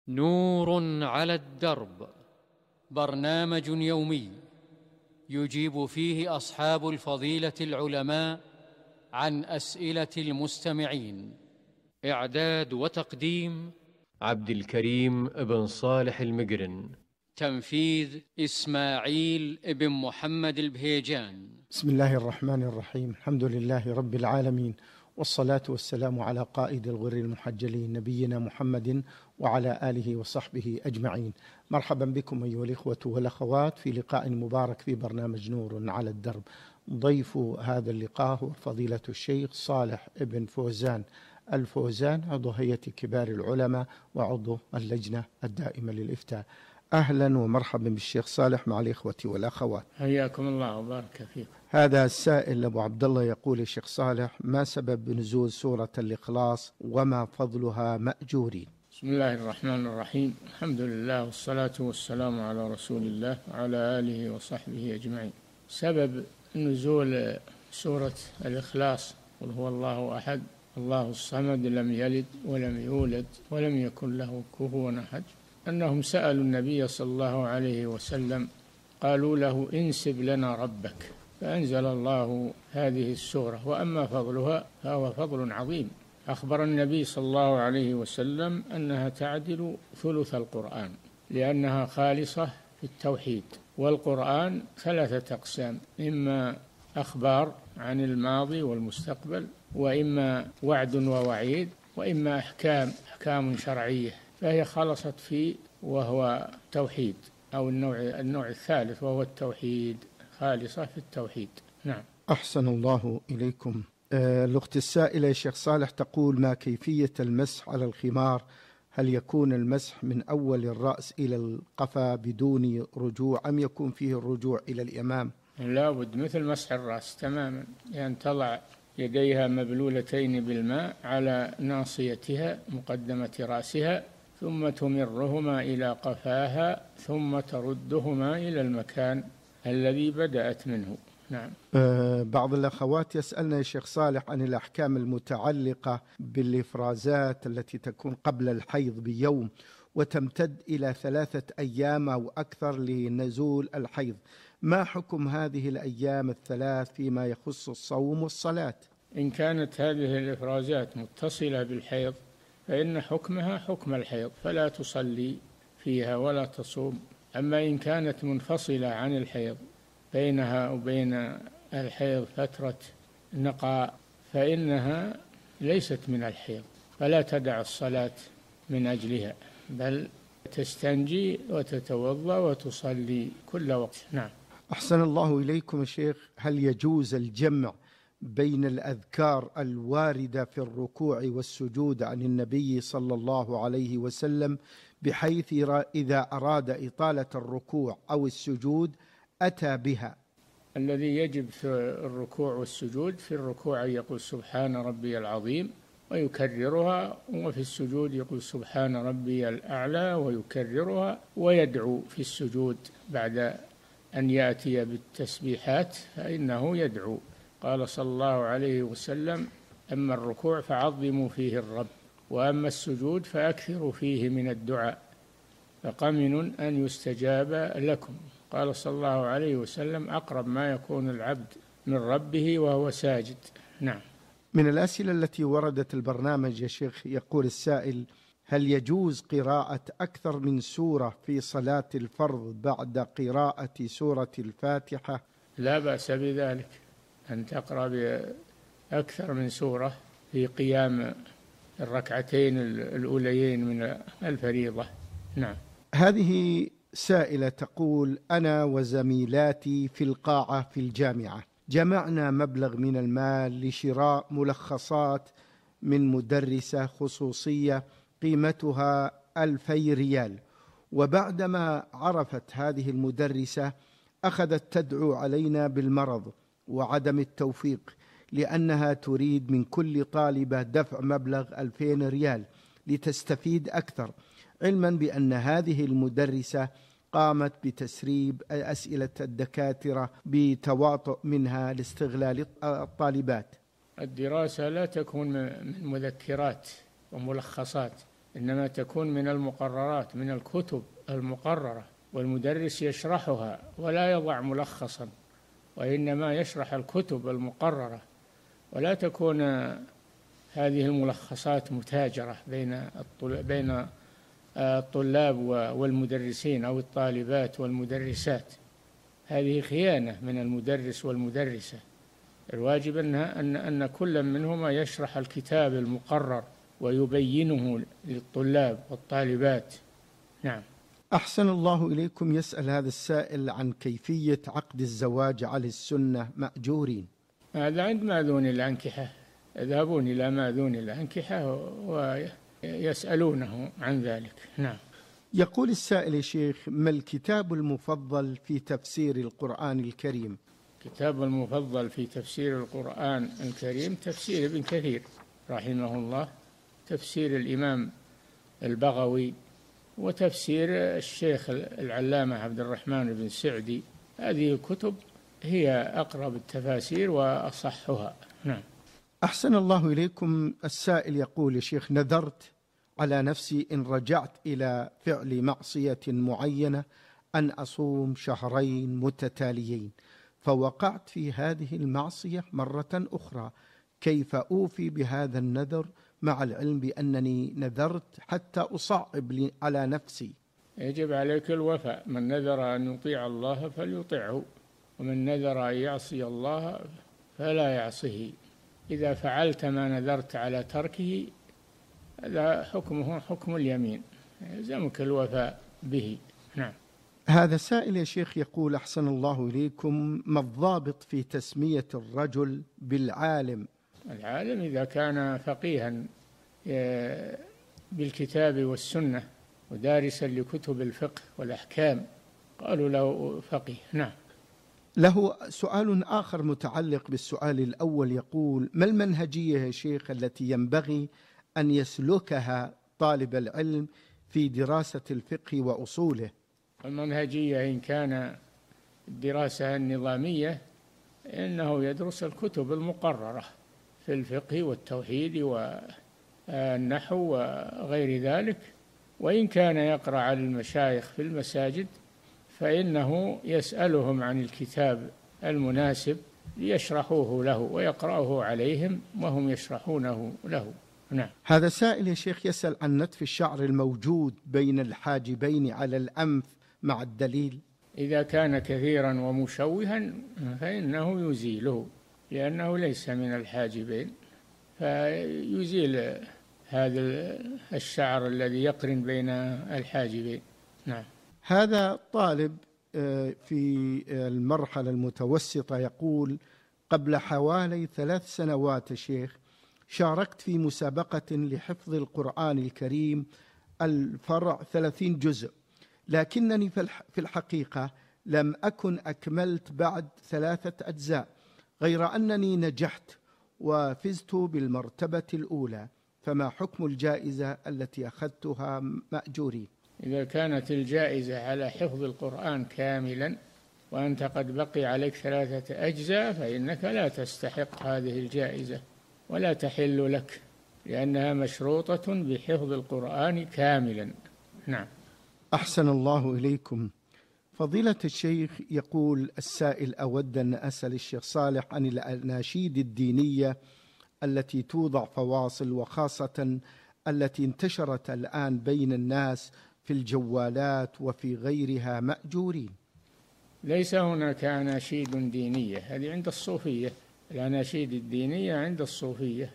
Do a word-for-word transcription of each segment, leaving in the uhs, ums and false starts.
نور على الدرب، برنامج يومي يجيب فيه أصحاب الفضيلة العلماء عن أسئلة المستمعين. إعداد وتقديم عبد الكريم بن صالح المقرن. تنفيذ إسماعيل بن محمد البهيجان. بسم الله الرحمن الرحيم. الحمد لله رب العالمين، والصلاة والسلام على قائد الغر المحجلين نبينا محمد وعلى آله وصحبه أجمعين. مرحبا بكم أيها الإخوة والأخوات في لقاء مبارك في برنامج نور على الدرب. ضيف هذا اللقاء هو فضيلة الشيخ صالح بن فوزان الفوزان، عضو هيئة كبار العلماء وعضو اللجنة الدائمة للإفتاء. أهلا ومرحبا بالشيخ صالح مع الإخوة والأخوات. حياكم الله وبارك فيكم. هذا السائل أبو عبد الله يقول: الشيخ صالح، ما سبب نزول سورة الإخلاص وما فضلها مأجورين؟ بسم الله الرحمن الرحيم. الحمد لله والصلاة والسلام على رسول الله وعلى آله وصحبه أجمعين. سبب نزول سورة الإخلاص: قل هو الله أحد الله الصمد لم يلد ولم يولد ولم يكن له كفوا أحد، أنهم سألوا النبي صلى الله عليه وسلم، قالوا له: انسب لنا ربك، فأنزل الله هذه السورة. وأما فضلها فهو فضل عظيم. أخبر النبي صلى الله عليه وسلم أنها تعدل ثلث القرآن، لأنها خالصة في التوحيد. والقرآن ثلاثة أقسام: إما أخبار عن الماضي والمستقبل، وإما وعد ووعيد، وإما أحكام أحكام شرعية، فهي خلصت فيه وهو توحيد، أو النوع النوع الثالث وهو التوحيد، خالصة في التوحيد. نعم. أحسن الله إليكم. آه الأخت السائلة يا شيخ صالح تقول: ما كيفية المسح على الخمار؟ هل يكون المسح من أول الرأس إلى القفا بدون رجوع، أم يكون فيه الرجوع إلى الأمام؟ لا بد، مثل مسح الرأس تماما، يعني تضع يديها مبلولتين بالماء على ناصيتها مقدمة رأسها، ثم تمرهما إلى قفاها، ثم تردهما إلى المكان الذي بدأت منه. نعم. أه بعض الأخوات يسألنا يا شيخ صالح عن الأحكام المتعلقة بالإفرازات التي تكون قبل الحيض بيوم وتمتد إلى ثلاثة أيام أو أكثر لنزول الحيض. ما حكم هذه الأيام الثلاث فيما يخص الصوم والصلاة؟ إن كانت هذه الإفرازات متصلة بالحيض فإن حكمها حكم الحيض، فلا تصلي فيها ولا تصوم. أما إن كانت منفصلة عن الحيض، بينها وبين الحيض فترة نقاء، فإنها ليست من الحيض، فلا تدع الصلاة من أجلها، بل تستنجي وتتوضأ وتصلي كل وقت. نعم. أحسن الله إليكم يا شيخ. هل يجوز الجمع بين الأذكار الواردة في الركوع والسجود عن النبي صلى الله عليه وسلم، بحيث إذا أراد إطالة الركوع أو السجود أتى بها؟ الذي يجب في الركوع والسجود: في الركوع يقول سبحان ربي العظيم ويكررها، وفي السجود يقول سبحان ربي الأعلى ويكررها، ويدعو في السجود بعد أن يأتي بالتسبيحات فإنه يدعو. قال صلى الله عليه وسلم: أما الركوع فعظموا فيه الرب، وأما السجود فأكثروا فيه من الدعاء، فقمن أن يستجاب لكم. قال صلى الله عليه وسلم: أقرب ما يكون العبد من ربه وهو ساجد. نعم. من الأسئلة التي وردت البرنامج يا شيخ يقول السائل: هل يجوز قراءة أكثر من سورة في صلاة الفرض بعد قراءة سورة الفاتحة؟ لا بأس بذلك، أن تقرأ بأكثر من سورة في قيام الركعتين الأوليين من الفريضة. نعم. هذه سائلة تقول: أنا وزميلاتي في القاعة في الجامعة جمعنا مبلغ من المال لشراء ملخصات من مدرسة خصوصية قيمتها ألفي ريال، وبعدما عرفت هذه المدرسة أخذت تدعو علينا بالمرض وعدم التوفيق، لأنها تريد من كل طالبة دفع مبلغ ألفين ريال لتستفيد أكثر، علما بأن هذه المدرسة قامت بتسريب أسئلة الدكاترة بتواطؤ منها لاستغلال الطالبات. الدراسة لا تكون من مذكرات وملخصات، إنما تكون من المقررات، من الكتب المقررة، والمدرس يشرحها ولا يضع ملخصا، وإنما يشرح الكتب المقررة، ولا تكون هذه الملخصات متاجرة بين بين الطلاب والمدرسين أو الطالبات والمدرسات. هذه خيانة من المدرس والمدرسة. الواجب أنها أن أن كل منهما يشرح الكتاب المقرر ويبينه للطلاب والطالبات. نعم. أحسن الله إليكم. يسأل هذا السائل عن كيفية عقد الزواج على السنة مأجورين. هذا عند ماذون الأنكحة، يذهبون إلى ماذون الأنكحة ويسألونه عن ذلك. نعم. يقول السائل: يا شيخ، ما الكتاب المفضل في تفسير القرآن الكريم؟ الكتاب المفضل في تفسير القرآن الكريم تفسير ابن كثير رحمه الله، تفسير الإمام البغوي، وتفسير الشيخ العلامة عبد الرحمن بن سعدي. هذه الكتب هي أقرب التفاسير وأصحها. نعم. أحسن الله إليكم. السائل يقول: يا شيخ، نذرت على نفسي إن رجعت إلى فعل معصية معينة أن أصوم شهرين متتاليين، فوقعت في هذه المعصية مرة أخرى، كيف أوفي بهذا النذر مع العلم بأنني نذرت حتى أصعب لي على نفسي؟ يجب عليك الوفاء. من نذر أن يطيع الله فليطيعه، ومن نذر أن يعصي الله فلا يعصيه. إذا فعلت ما نذرت على تركه هذا حكمه حكم اليمين، يلزمك الوفاء به. نعم. هذا سائل يا شيخ يقول: أحسن الله إليكم، ما الضابط في تسمية الرجل بالعالم؟ العالم إذا كان فقيها بالكتاب والسنة ودارسا لكتب الفقه والأحكام قالوا له فقيه. نعم. له سؤال آخر متعلق بالسؤال الأول، يقول: ما المنهجية يا شيخ التي ينبغي أن يسلكها طالب العلم في دراسة الفقه وأصوله؟ المنهجية إن كان الدراسة النظامية إنه يدرس الكتب المقررة في الفقه والتوحيد والنحو وغير ذلك، وإن كان يقرأ على المشايخ في المساجد فإنه يسألهم عن الكتاب المناسب ليشرحوه له ويقرأه عليهم وهم يشرحونه له. نعم. هذا سائل يا شيخ يسأل عن نتف الشعر الموجود بين الحاجبين على الأنف مع الدليل. إذا كان كثيرا ومشوها فإنه يزيله، لأنه ليس من الحاجبين، فيزيل هذا الشعر الذي يقرن بين الحاجبين. نعم. هذا طالب في المرحلة المتوسطة يقول: قبل حوالي ثلاث سنوات شيخ شاركت في مسابقة لحفظ القرآن الكريم الفرع ثلاثين جزء، لكنني في الحقيقة لم أكن أكملت بعد ثلاثة أجزاء، غير أنني نجحت وفزت بالمرتبة الأولى، فما حكم الجائزة التي أخذتها مأجورين؟ إذا كانت الجائزة على حفظ القرآن كاملا وأنت قد بقي عليك ثلاثة أجزاء فإنك لا تستحق هذه الجائزة ولا تحل لك، لأنها مشروطة بحفظ القرآن كاملا. نعم. أحسن الله إليكم. فضيلة الشيخ، يقول السائل: أود أن أسأل الشيخ صالح عن الأناشيد الدينية التي توضع فواصل، وخاصة التي انتشرت الآن بين الناس في الجوالات وفي غيرها، مأجورين؟ ليس هناك أناشيد دينية، هذه عند الصوفية. الأناشيد الدينية عند الصوفية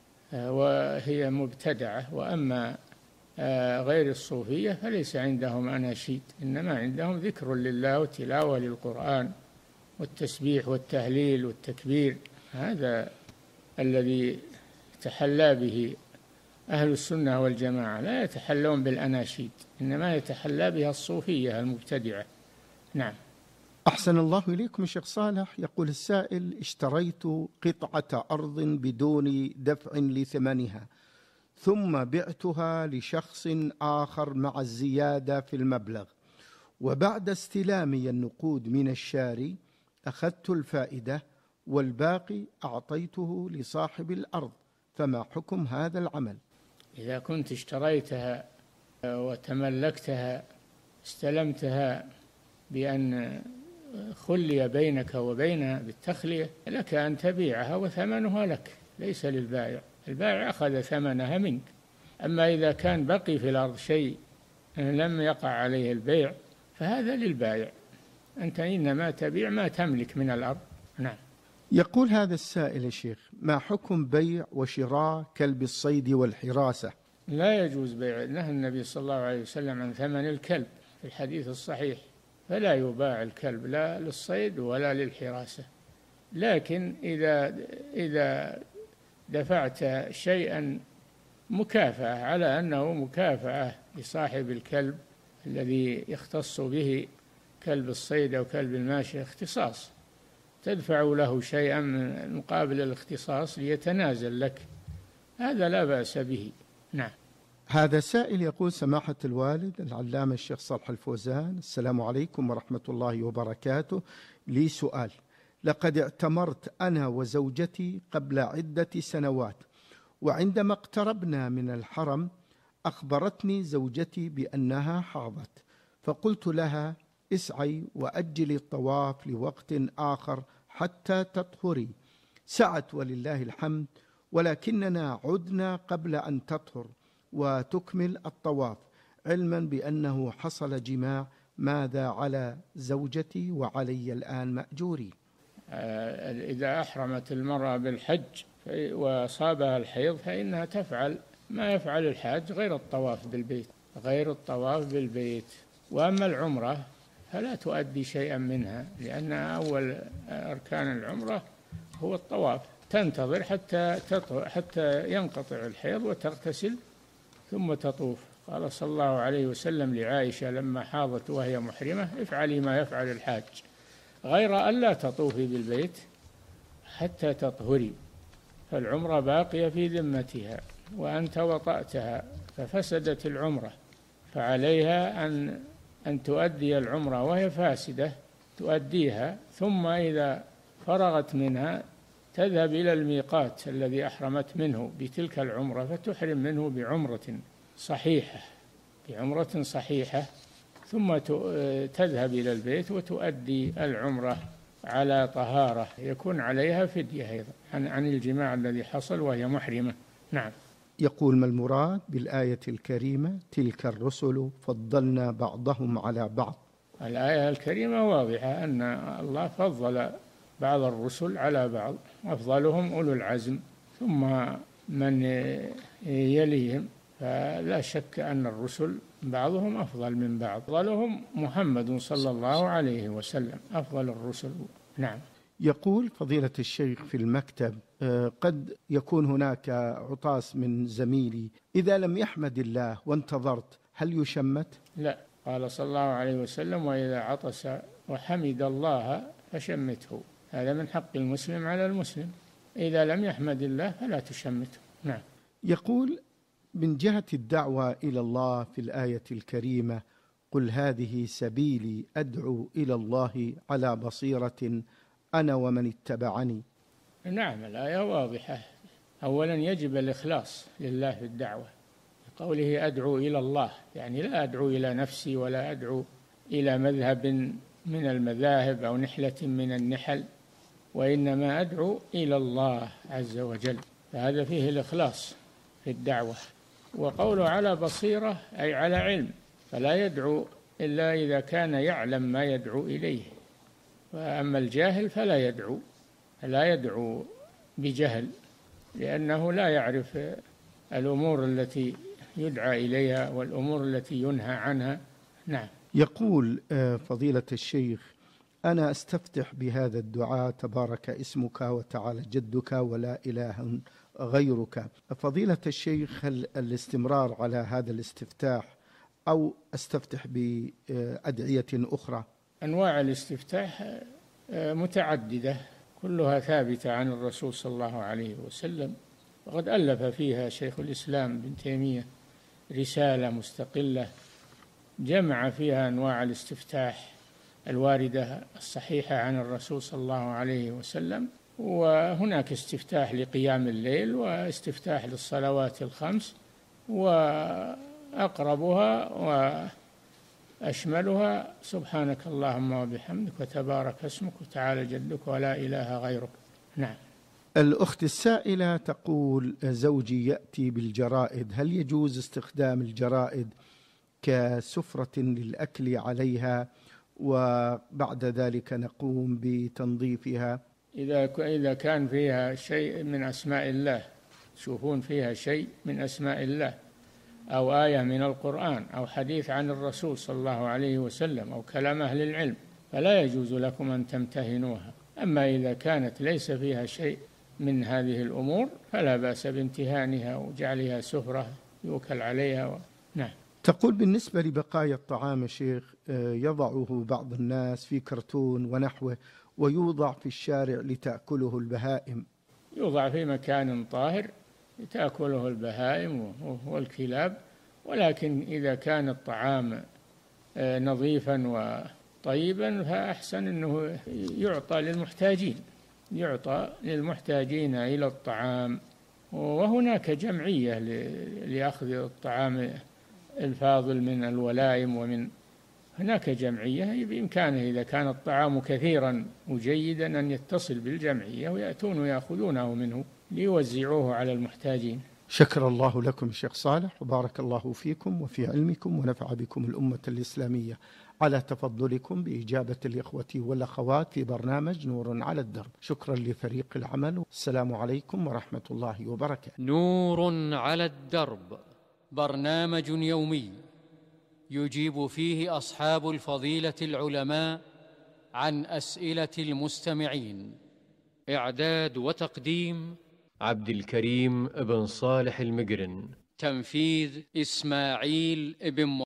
وهي مبتدعة، وأما غير الصوفية فليس عندهم أناشيد، إنما عندهم ذكر لله وتلاوة للقرآن والتسبيح والتهليل والتكبير. هذا الذي تحلى به أهل السنة والجماعة، لا يتحلون بالأناشيد، إنما يتحلى بها الصوفية المبتدعة. نعم. أحسن الله إليكم شيخ صالح. يقول السائل: اشتريت قطعة أرض بدون دفع لثمنها، ثم بعتها لشخص آخر مع الزيادة في المبلغ، وبعد استلامي النقود من الشاري أخذت الفائدة والباقي أعطيته لصاحب الأرض، فما حكم هذا العمل؟ إذا كنت اشتريتها وتملكتها استلمتها بأن خلي بينك وبينها بالتخلية، لك أن تبيعها وثمنها لك، ليس للبائع. البائع أخذ ثمنها منك. أما إذا كان بقي في الأرض شيء لم يقع عليه البيع فهذا للبائع، أنت إنما تبيع ما تملك من الأرض. نعم. يقول هذا السائل يا شيخ: ما حكم بيع وشراء كلب الصيد والحراسة؟ لا يجوز بيع، نهى النبي صلى الله عليه وسلم عن ثمن الكلب في الحديث الصحيح، فلا يباع الكلب لا للصيد ولا للحراسة. لكن إذا إذا دفعت شيئا مكافأة على أنه مكافأة لصاحب الكلب الذي يختص به كلب الصيد أو كلب الماشية اختصاص، تدفع له شيئا مقابل الاختصاص ليتنازل لك، هذا لا بأس به. نعم. هذا سائل يقول: سماحة الوالد العلامة الشيخ صالح الفوزان، السلام عليكم ورحمة الله وبركاته. لي سؤال: لقد اعتمرت أنا وزوجتي قبل عدة سنوات، وعندما اقتربنا من الحرم أخبرتني زوجتي بأنها حاضت، فقلت لها: اسعي وأجلي الطواف لوقت آخر حتى تطهري. سعت ولله الحمد، ولكننا عدنا قبل أن تطهر وتكمل الطواف، علما بأنه حصل جماع. ماذا على زوجتي وعلي الآن مأجوري؟ إذا أحرمت المرأة بالحج وأصابها الحيض فإنها تفعل ما يفعل الحاج غير الطواف بالبيت غير الطواف بالبيت وأما العمرة فلا تؤدي شيئا منها، لأن أول أركان العمرة هو الطواف. تنتظر حتى حتى ينقطع الحيض وتغتسل ثم تطوف. قال صلى الله عليه وسلم لعائشة لما حاضت وهي محرمة: افعلي ما يفعل الحاج غير ألا تطوفي بالبيت حتى تطهري، فالعمرة باقية في ذمتها وأنت وطأتها ففسدت العمرة، فعليها أن أن تؤدي العمرة وهي فاسدة، تؤديها، ثم إذا فرغت منها تذهب إلى الميقات الذي أحرمت منه بتلك العمرة فتحرم منه بعمرة صحيحة بعمرة صحيحة ثم تذهب إلى البيت وتؤدي العمرة على طهارة، يكون عليها فدية أيضا عن الجماع الذي حصل وهي محرمة. نعم. يقول: ما المراد بالآية الكريمة تلك الرسل فضلنا بعضهم على بعض؟ الآية الكريمة واضحة أن الله فضل بعض الرسل على بعض، أفضلهم أولو العزم ثم من يليهم، فلا شك أن الرسل بعضهم أفضل من بعض، أفضلهم محمد صلى الله عليه وسلم أفضل الرسل. نعم. يقول فضيلة الشيخ: في المكتب قد يكون هناك عطاس من زميلي، إذا لم يحمد الله وانتظرت هل يشمت؟ لا، قال صلى الله عليه وسلم: وإذا عطس وحمد الله فشمته. هذا من حق المسلم على المسلم، إذا لم يحمد الله فلا تشمته. نعم. يقول: من جهة الدعوة إلى الله في الآية الكريمة: قل هذه سبيلي أدعو إلى الله على بصيرة أنا ومن اتبعني. نعم، الآية واضحة. أولا يجب الإخلاص لله في الدعوة، قوله أدعو إلى الله، يعني لا أدعو إلى نفسي ولا أدعو إلى مذهب من المذاهب أو نحلة من النحل، وإنما أدعو إلى الله عز وجل، فهذا فيه الإخلاص في الدعوة. وقوله على بصيرة أي على علم، فلا يدعو إلا إذا كان يعلم ما يدعو إليه، وأما الجاهل فلا يدعو لا يدعو بجهل، لأنه لا يعرف الأمور التي يدعى إليها والأمور التي ينهى عنها. نعم. يقول فضيلة الشيخ: أنا أستفتح بهذا الدعاء: تبارك اسمك وتعالى جدك ولا إله غيرك. فضيلة الشيخ، هل الاستمرار على هذا الاستفتاح أو أستفتح بأدعية أخرى؟ أنواع الاستفتاح متعددة كلها ثابتة عن الرسول صلى الله عليه وسلم، وقد ألف فيها شيخ الإسلام ابن تيمية رسالة مستقلة جمع فيها أنواع الاستفتاح الواردة الصحيحة عن الرسول صلى الله عليه وسلم. وهناك استفتاح لقيام الليل واستفتاح للصلوات الخمس وأقربها وأشملها سبحانك اللهم وبحمدك وتبارك اسمك وتعالى جدك ولا إله غيرك. نعم. الأخت السائلة تقول: زوجي يأتي بالجرائد، هل يجوز استخدام الجرائد كسفرة للأكل عليها وبعد ذلك نقوم بتنظيفها؟ إذا إذا كان فيها شيء من أسماء الله، تشوفون فيها شيء من أسماء الله أو آية من القرآن أو حديث عن الرسول صلى الله عليه وسلم أو كلام أهل العلم، فلا يجوز لكم أن تمتهنوها. أما إذا كانت ليس فيها شيء من هذه الأمور فلا بأس بامتهانها وجعلها سفرة يوكل عليها و... نعم. تقول: بالنسبة لبقايا الطعام يا شيخ، يضعه بعض الناس في كرتون ونحوه ويوضع في الشارع لتأكله البهائم. يوضع في مكان طاهر تأكله البهائم والكلاب، ولكن إذا كان الطعام نظيفا وطيبا فأحسن أنه يعطى للمحتاجين يعطى للمحتاجين إلى الطعام. وهناك جمعية لأخذ الطعام الفاضل من الولائم، ومن هناك جمعية بإمكانه إذا كان الطعام كثيرا وجيدا أن يتصل بالجمعية ويأتون ويأخذونه منه ليوزعوه على المحتاجين. شكر الله لكم شيخ صالح، وبارك الله فيكم وفي علمكم، ونفع بكم الأمة الإسلامية على تفضلكم بإجابة الإخوة والأخوات في برنامج نور على الدرب. شكرا لفريق العمل. السلام عليكم ورحمة الله وبركاته. نور على الدرب، برنامج يومي يجيب فيه أصحاب الفضيلة العلماء عن أسئلة المستمعين. إعداد وتقديم عبد الكريم بن صالح المقرن. تنفيذ إسماعيل بن